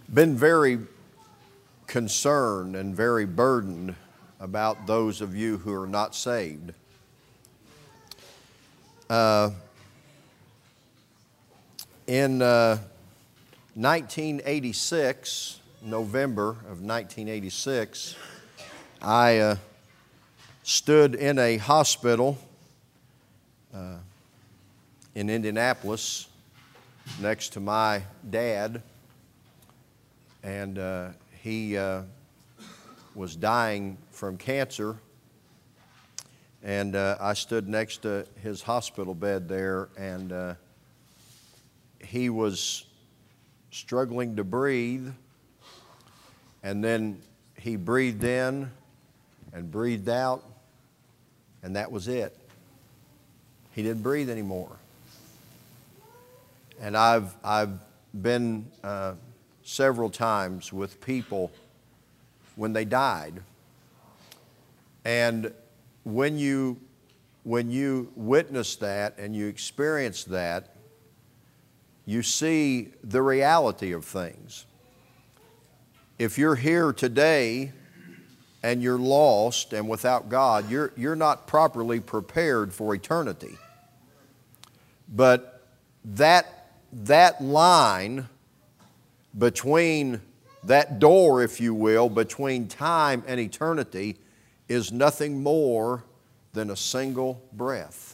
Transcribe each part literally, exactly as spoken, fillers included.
been very concerned and very burdened about those of you who are not saved. Uh, in uh, nineteen eighty-six, November of nineteen eighty-six, I uh, stood in a hospital uh, in Indianapolis next to my dad, and uh, he uh, was dying from cancer, and uh, I stood next to his hospital bed there, and uh, he was struggling to breathe, and then he breathed in and breathed out, and that was it. He didn't breathe anymore. And I've, I've been uh, several times with people when they died. And when you, when you witness that and you experience that, you see the reality of things. If you're here today and you're lost and without God, you're, you're not properly prepared for eternity. But that That line between, that door, if you will, between time and eternity is nothing more than a single breath.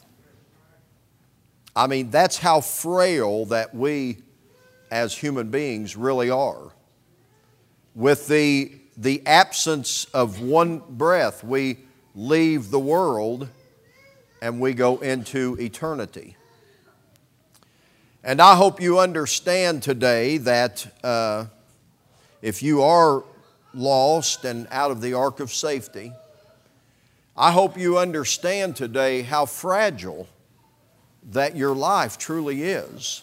I mean, that's how frail that we as human beings really are. With the, the absence of one breath, we leave the world and we go into eternity. And I hope you understand today that uh, if you are lost and out of the ark of safety, I hope you understand today how fragile that your life truly is.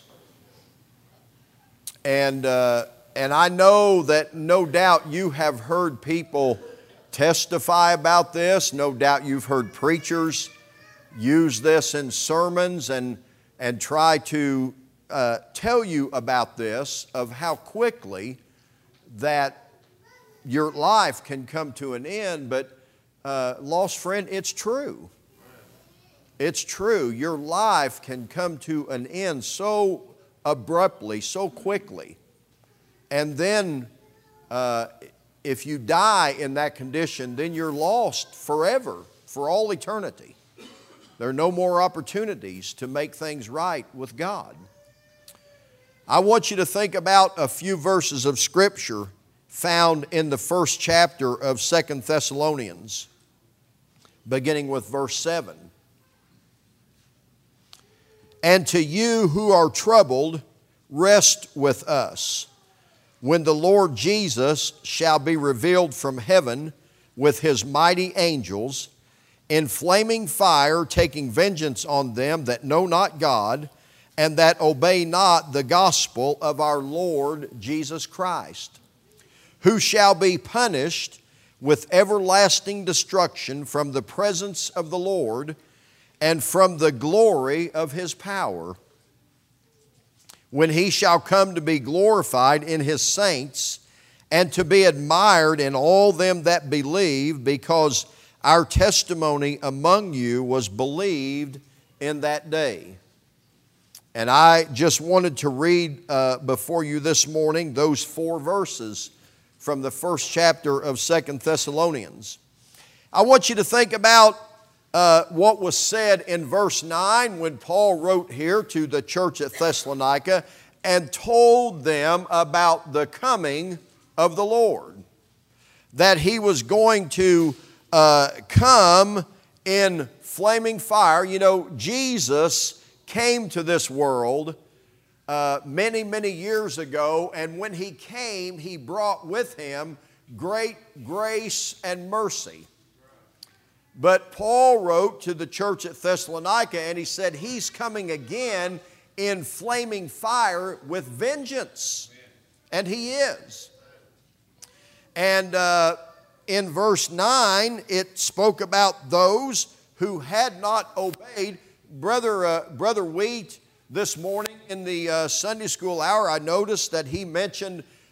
And, uh, and I know that no doubt you have heard people testify about this. No doubt you've heard preachers use this in sermons and, and try to Uh, tell you about this, of how quickly that your life can come to an end. But uh, lost friend, it's true. It's true. Your life can come to an end so abruptly, so quickly. And then uh, if you die in that condition, then you're lost forever, for all eternity. There are no more opportunities to make things right with God. I want you to think about a few verses of Scripture found in the first chapter of Second Thessalonians, beginning with verse seven. And to you who are troubled, rest with us, when the Lord Jesus shall be revealed from heaven with His mighty angels, in flaming fire, taking vengeance on them that know not God, and that obey not the gospel of our Lord Jesus Christ, who shall be punished with everlasting destruction from the presence of the Lord and from the glory of His power, when He shall come to be glorified in His saints and to be admired in all them that believe, because our testimony among you was believed in that day. And I just wanted to read uh, before you this morning those four verses from the first chapter of Second Thessalonians. I want you to think about uh, what was said in verse nine when Paul wrote here to the church at Thessalonica and told them about the coming of the Lord. That He was going to uh, come in flaming fire. You know, Jesus came to this world uh, many, many years ago, and when He came, He brought with Him great grace and mercy. But Paul wrote to the church at Thessalonica, and he said He's coming again in flaming fire with vengeance. And He is. And uh, in verse nine, it spoke about those who had not obeyed. Brother, uh, Brother Wheat, this morning in the uh, Sunday school hour, I noticed that he mentioned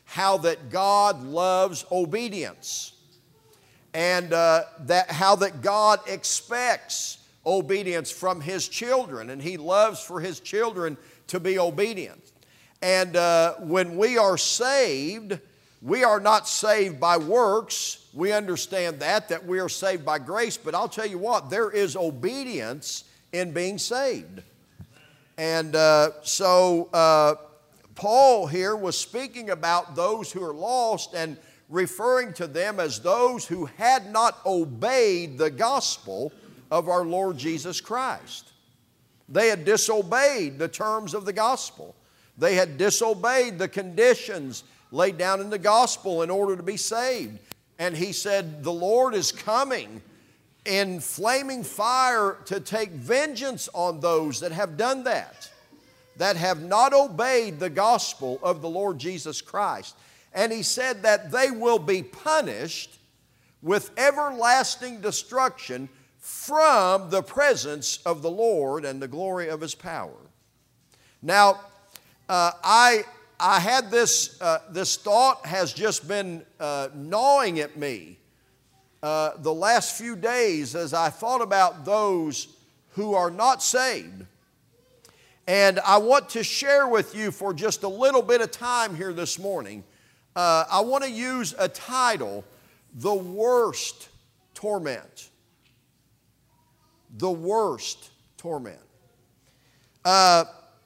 how that God loves obedience, and uh, that how that God expects obedience from His children, and He loves for His children to be obedient. And uh, when we are saved, we are not saved by works. We understand that, that we are saved by grace. But I'll tell you what, there is obedience in being saved. And uh, so uh, Paul here was speaking about those who are lost and referring to them as those who had not obeyed the gospel of our Lord Jesus Christ. They had disobeyed the terms of the gospel. They had disobeyed the conditions laid down in the gospel in order to be saved. And he said, the Lord is coming in flaming fire to take vengeance on those that have done that, that have not obeyed the gospel of the Lord Jesus Christ. And he said that they will be punished with everlasting destruction from the presence of the Lord and the glory of His power. Now, Uh, I, I had this, uh, this thought has just been uh, gnawing at me uh, the last few days as I thought about those who are not saved. And I want to share with you for just a little bit of time here this morning. Uh, I want to use a title, The Worst Torment. The Worst Torment. Uh,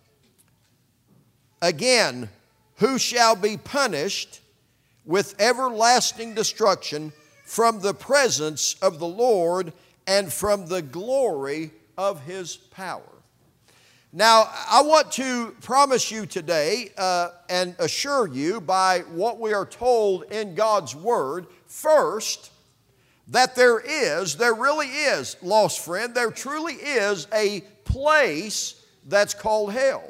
Again, who shall be punished with everlasting destruction from the presence of the Lord and from the glory of His power. Now, I want to promise you today uh, and assure you by what we are told in God's Word, first, that there is, there really is, lost friend, there truly is a place that's called hell.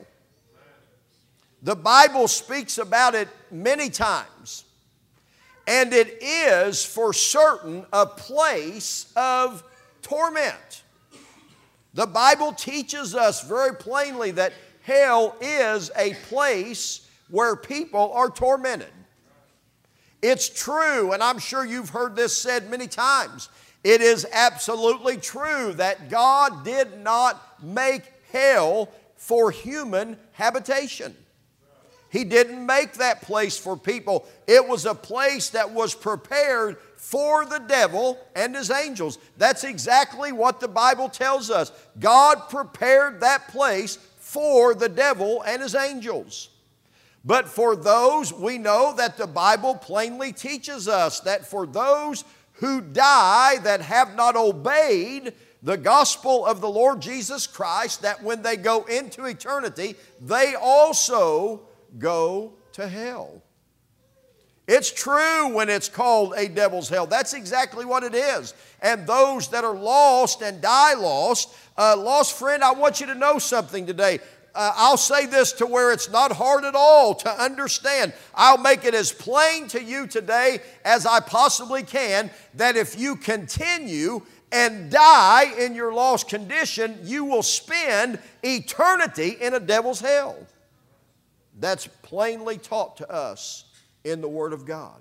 The Bible speaks about it many times. And it is for certain a place of torment. The Bible teaches us very plainly that hell is a place where people are tormented. It's true, and I'm sure you've heard this said many times. It is absolutely true that God did not make hell for human habitation. He didn't make that place for people. It was a place that was prepared for the devil and his angels. That's exactly what the Bible tells us. God prepared that place for the devil and his angels. But for those, we know that the Bible plainly teaches us that for those who die that have not obeyed the gospel of the Lord Jesus Christ, that when they go into eternity, they also go to hell. It's true when it's called a devil's hell. That's exactly what it is. And those that are lost and die lost, uh, lost friend, I want you to know something today. Uh, I'll say this to where it's not hard at all to understand. I'll make it as plain to you today as I possibly can, that if you continue and die in your lost condition, you will spend eternity in a devil's hell. That's plainly taught to us in the Word of God.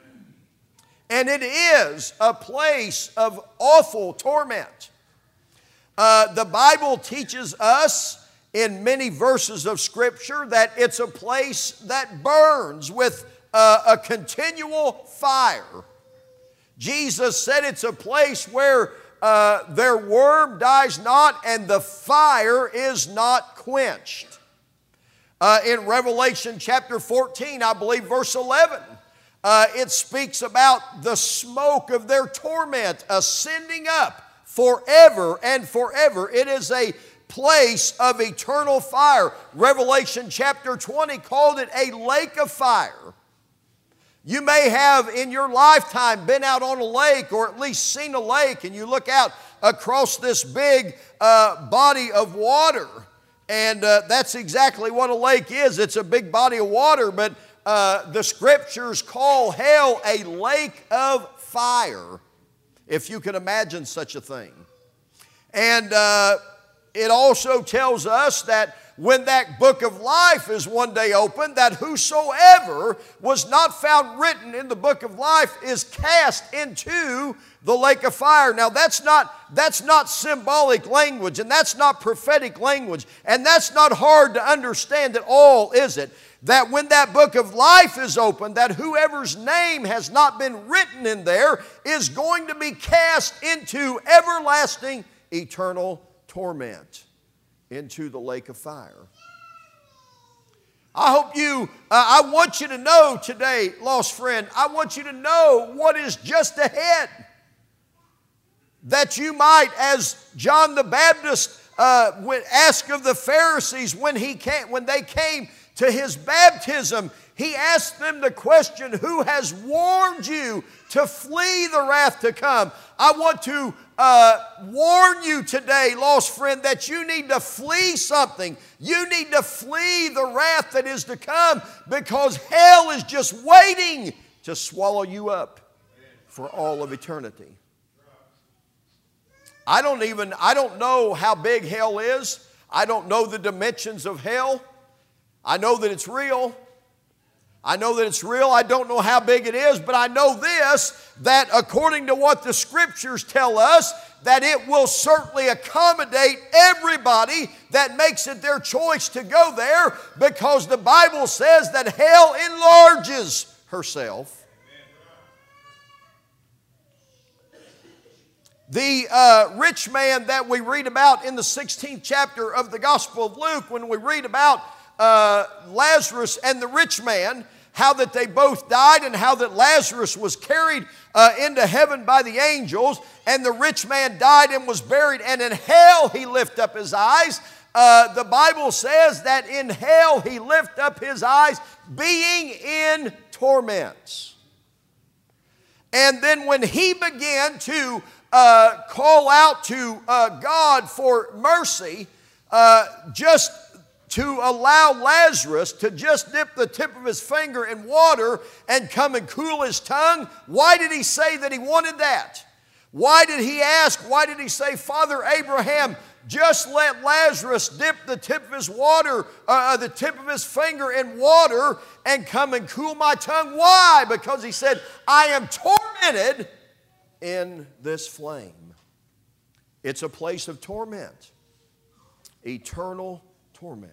And it is a place of awful torment. Uh, the Bible teaches us in many verses of Scripture that it's a place that burns with uh, a continual fire. Jesus said it's a place where uh, their worm dies not and the fire is not quenched. Uh, in Revelation chapter fourteen, I believe verse eleven, uh, it speaks about the smoke of their torment ascending up forever and forever. It is a place of eternal fire. Revelation chapter twenty called it a lake of fire. You may have in your lifetime been out on a lake or at least seen a lake, and you look out across this big uh, body of water. And uh, that's exactly what a lake is. It's a big body of water, but uh, the Scriptures call hell a lake of fire, if you can imagine such a thing. And uh, it also tells us that when that book of life is one day opened, that whosoever was not found written in the book of life is cast into the lake of fire. Now that's not, that's not symbolic language, and that's not prophetic language, and that's not hard to understand at all, is it? That when that book of life is opened, that whoever's name has not been written in there is going to be cast into everlasting, eternal torment, into the lake of fire. I hope you, uh, I want you to know today, lost friend, I want you to know what is just ahead. That you might, as John the Baptist uh, asked of the Pharisees when, he came, when they came to his baptism, he asked them the question, who has warned you to flee the wrath to come? I want to uh, warn you today, lost friend, that you need to flee something. You need to flee the wrath that is to come, because hell is just waiting to swallow you up for all of eternity. I don't even, I don't know how big hell is. I don't know the dimensions of hell. I know that it's real. I know that it's real. I don't know how big it is, but I know this, that according to what the Scriptures tell us, that it will certainly accommodate everybody that makes it their choice to go there, because the Bible says that hell enlarges herself. The uh, rich man that we read about in the sixteenth chapter of the Gospel of Luke, when we read about uh, Lazarus and the rich man, how that they both died and how that Lazarus was carried uh, into heaven by the angels, and the rich man died and was buried, and in hell he lifted up his eyes. Uh, the Bible says that in hell he lifted up his eyes, being in torments. And then when he began to uh, call out to uh, God for mercy, uh, just to allow Lazarus to just dip the tip of his finger in water and come and cool his tongue. Why did he say that he wanted that? Why did he ask? Why did he say, Father Abraham, just let Lazarus dip the tip of his water, uh, the tip of his finger in water and come and cool my tongue? Why? Because he said, I am tormented in this flame. It's a place of torment, eternal torment.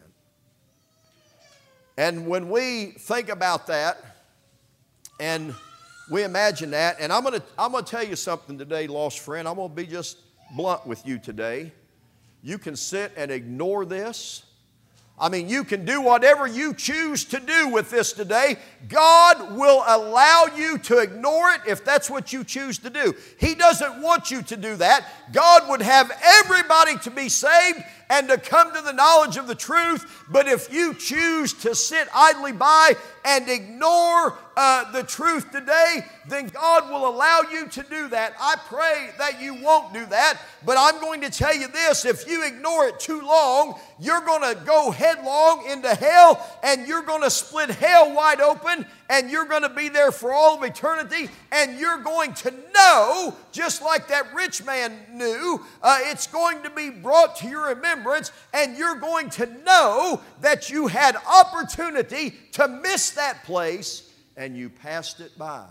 And when we think about that and we imagine that, and I'm going to I'm going to tell you something today, lost friend. I'm going to be just blunt with you today. You can sit and ignore this. I mean, you can do whatever you choose to do with this today. God will allow you to ignore it if that's what you choose to do. He doesn't want you to do that. God would have everybody to be saved and to come to the knowledge of the truth. But if you choose to sit idly by and ignore uh, the truth today, then God will allow you to do that. I pray that you won't do that. But I'm going to tell you this, if you ignore it too long, you're going to go headlong into hell, and you're going to split hell wide open, and you're going to be there for all of eternity, and you're going to know, just like that rich man knew, uh, it's going to be brought to your remembrance, and you're going to know that you had opportunity to miss that place, and you passed it by.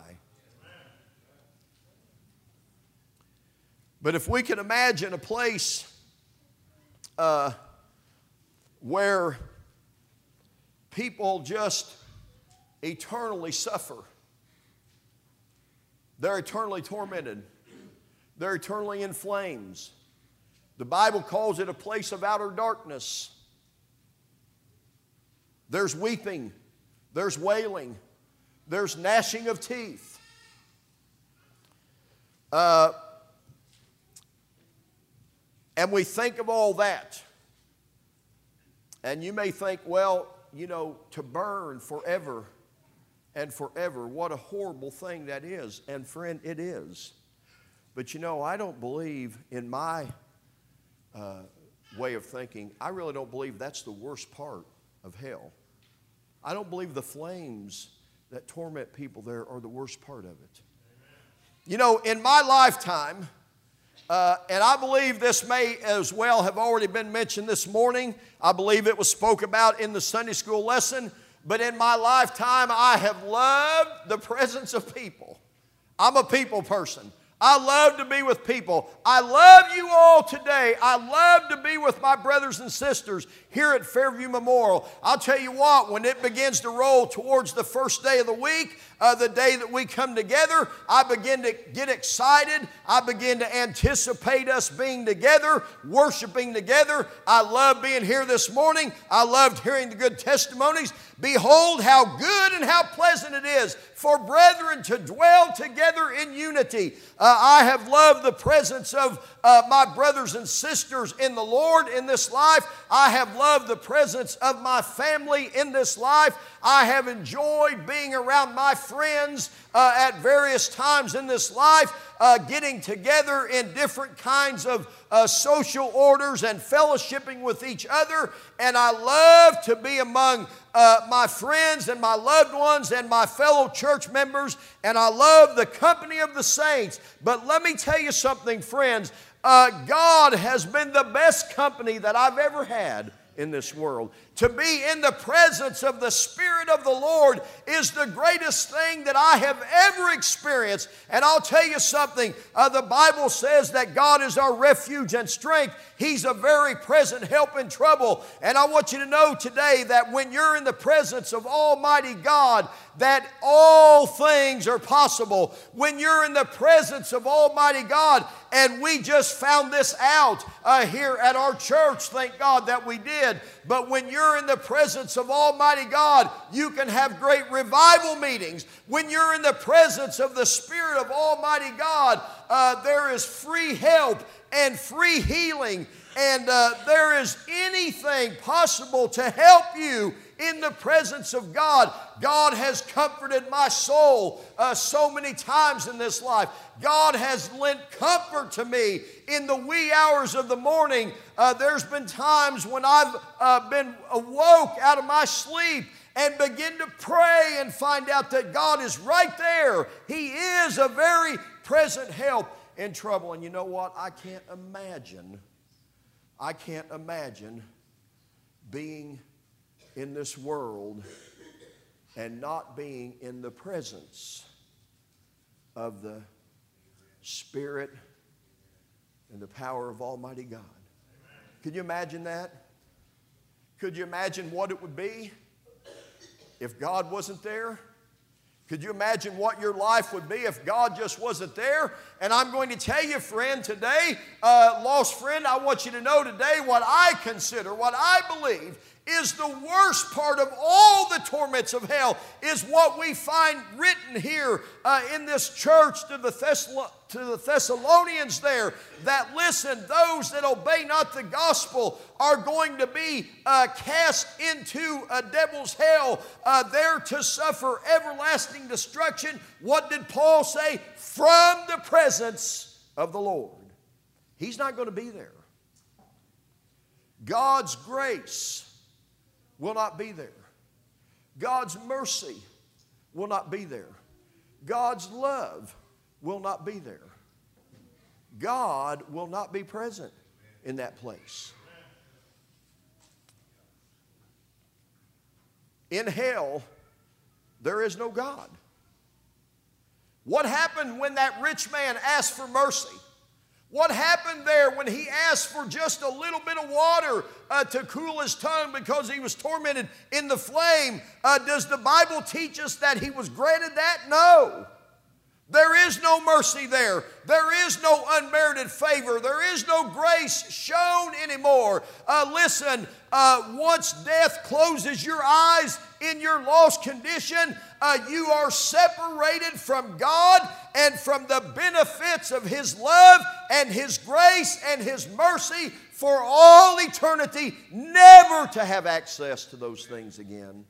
But if we can imagine a place uh, where people just eternally suffer, they're eternally tormented, they're eternally in flames. The Bible calls it a place of outer darkness. There's weeping, there's wailing, there's gnashing of teeth. Uh, and we think of all that. And you may think, well, you know, to burn forever and forever, what a horrible thing that is. And friend, it is. But you know, I don't believe, in my uh, way of thinking, I really don't believe that's the worst part of hell. I don't believe the flames that torment people there are the worst part of it. You know, in my lifetime, Uh, and I believe this may as well have already been mentioned this morning. I believe it was spoke about in the Sunday school lesson. But in my lifetime, I have loved the presence of people. I'm a people person. I love to be with people. I love you all today. I love to be with my brothers and sisters here at Fairview Memorial. I'll tell you what, when it begins to roll towards the first day of the week, uh, the day that we come together, I begin to get excited. I begin to anticipate us being together, worshiping together. I love being here this morning. I loved hearing the good testimonies. Behold how good and how pleasant it is for brethren to dwell together in unity. Uh, I have loved the presence of uh, my brothers and sisters in the Lord in this life. I have loved the presence of my family in this life. I have enjoyed being around my friends uh, at various times in this life, uh, getting together in different kinds of uh, social orders and fellowshipping with each other. And I love to be among uh, my friends and my loved ones and my fellow church members. And I love the company of the saints. But let me tell you something, friends. Uh, God has been the best company that I've ever had in this world. To be in the presence of the Spirit of the Lord is the greatest thing that I have ever experienced. And I'll tell you something, uh, the Bible says that God is our refuge and strength. He's a very present help in trouble. And I want you to know today that when you're in the presence of Almighty God, that all things are possible. When you're in the presence of Almighty God, and we just found this out uh, here at our church, thank God that we did. But when you're in the presence of Almighty God, you can have great revival meetings. When you're in the presence of the Spirit of Almighty God, uh, there is free help and free healing. And uh, there is anything possible to help you in the presence of God. God has comforted my soul uh, so many times in this life. God has lent comfort to me in the wee hours of the morning. Uh, there's been times when I've uh, been awoke out of my sleep and begin to pray and find out that God is right there. He is a very present help in trouble. And you know what? I can't imagine, I can't imagine being in this world and not being in the presence of the Spirit and the power of Almighty God. Could you imagine that? Could you imagine what it would be if God wasn't there? Could you imagine what your life would be if God just wasn't there? And I'm going to tell you, friend, today, uh, lost friend, I want you to know today what I consider, what I believe is the worst part of all the torments of hell is what we find written here uh, in this church to the, Thessal- to the Thessalonians there, that listen, those that obey not the gospel are going to be uh, cast into a devil's hell, uh, there to suffer everlasting destruction. What did Paul say? From the presence of the Lord. He's not going to be there. God's grace will not be there. God's mercy will not be there. God's love will not be there. God will not be present in that place. In hell, there is no God. What happened when that rich man asked for mercy? What happened there when he asked for just a little bit of water uh, to cool his tongue because he was tormented in the flame? Uh, does the Bible teach us that he was granted that? No. There is no mercy there. There is no unmerited favor. There is no grace shown anymore. Uh, listen, uh, once death closes your eyes in your lost condition, uh, you are separated from God and from the benefits of His love and His grace and His mercy for all eternity, never to have access to those things again.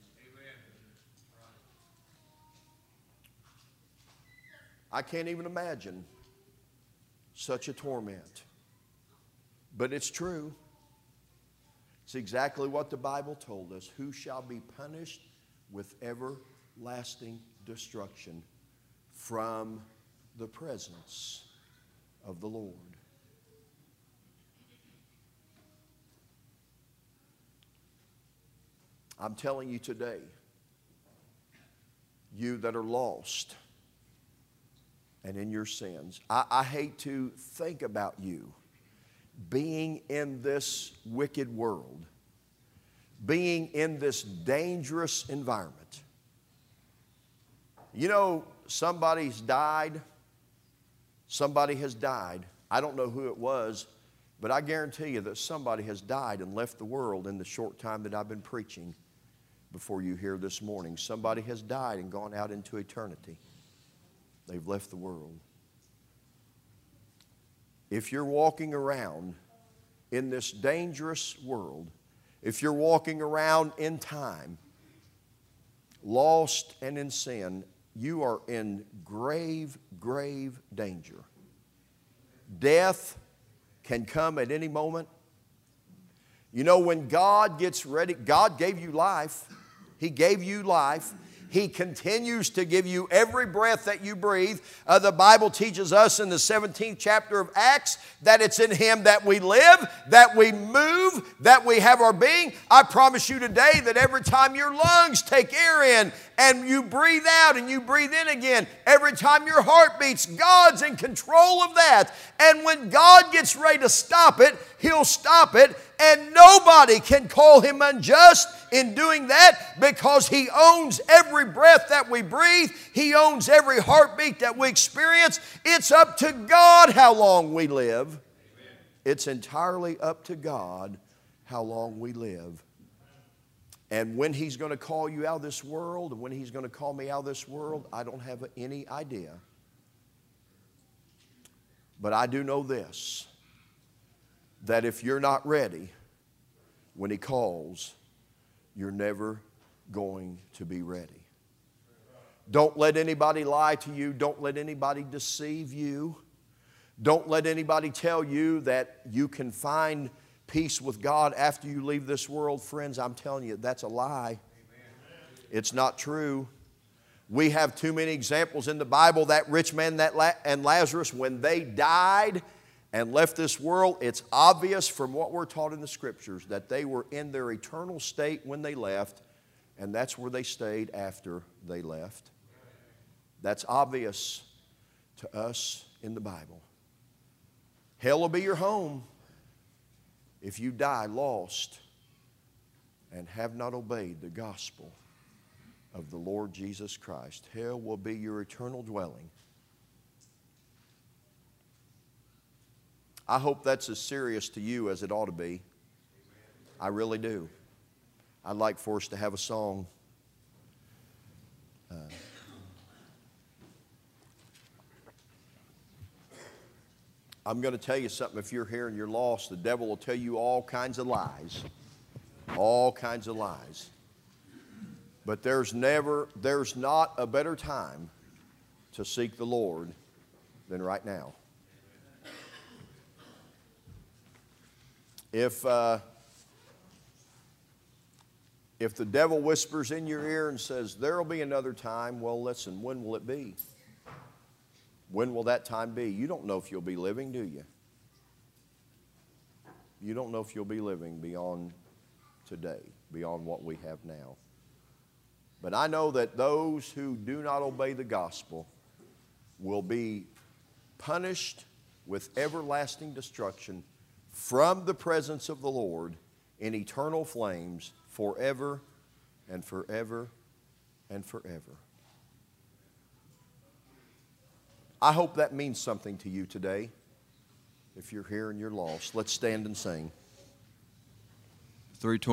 I can't even imagine such a torment. But it's true. It's exactly what the Bible told us. Who shall be punished with everlasting destruction from the presence of the Lord? I'm telling you today, you that are lost and in your sins, I, I hate to think about you being in this wicked world, being in this dangerous environment. You know, somebody's died. Somebody has died. I don't know who it was, but I guarantee you that somebody has died and left the world in the short time that I've been preaching before you here this morning. Somebody has died and gone out into eternity. They've left the world. If you're walking around in this dangerous world, if you're walking around in time, lost and in sin, you are in grave, grave danger. Death can come at any moment. You know, when God gets ready, God gave you life. He gave you life. He continues to give you every breath that you breathe. Uh, the Bible teaches us in the seventeenth chapter of Acts that it's in Him that we live, that we move, that we have our being. I promise you today that every time your lungs take air in and you breathe out and you breathe in again, every time your heart beats, God's in control of that. And when God gets ready to stop it, He'll stop it. And nobody can call Him unjust in doing that, because He owns every breath that we breathe. He owns every heartbeat that we experience. It's up to God how long we live. Amen. It's entirely up to God how long we live. And when He's going to call you out of this world, and when He's going to call me out of this world, I don't have any idea. But I do know this, that if you're not ready when He calls, you're never going to be ready. Don't let anybody lie to you. Don't let anybody deceive you. Don't let anybody tell you that you can find peace with God after you leave this world. Friends, I'm telling you, that's a lie. It's not true. We have too many examples in the Bible. That rich man that La- and Lazarus, when they died and left this world, it's obvious from what we're taught in the Scriptures that they were in their eternal state when they left, and that's where they stayed after they left. That's obvious to us in the Bible. Hell will be your home if you die lost and have not obeyed the gospel of the Lord Jesus Christ. Hell will be your eternal dwelling. I hope that's as serious to you as it ought to be. I really do. I'd like for us to have a song. Uh, I'm going to tell you something. If you're here and you're lost, the devil will tell you all kinds of lies. All kinds of lies. But there's never, there's not a better time to seek the Lord than right now. If, uh, if the devil whispers in your ear and says, there'll be another time, well, listen, when will it be? When will that time be? You don't know if you'll be living, do you? You don't know if you'll be living beyond today, beyond what we have now. But I know that those who do not obey the gospel will be punished with everlasting destruction from the presence of the Lord in eternal flames forever and forever and forever. I hope that means something to you today. If you're here and you're lost, let's stand and sing. three twenty